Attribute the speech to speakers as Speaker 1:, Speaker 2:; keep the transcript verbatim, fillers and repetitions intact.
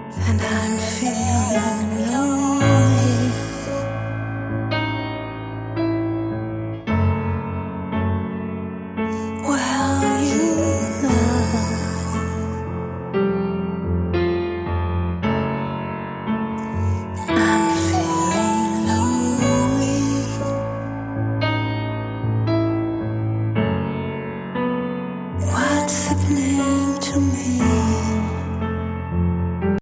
Speaker 1: and I'm feeling lonely. Well, you know I'm feeling lonely. What's happening to me?